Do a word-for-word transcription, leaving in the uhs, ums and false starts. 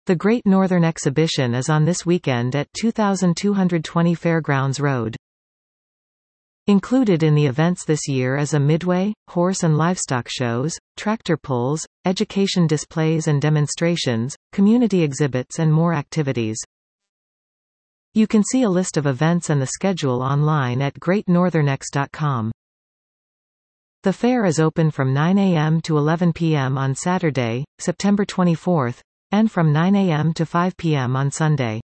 The Great Northern Exhibition is on this weekend at two thousand two hundred twenty Fairgrounds Road. Included in the events this year is a midway, horse and livestock shows, tractor pulls, education displays and demonstrations, community exhibits and more activities. You can see a list of events and the schedule online at great northern x dot com. The fair is open from nine A M to eleven P M on Saturday, September twenty-fourth, and from nine A M to five P M on Sunday.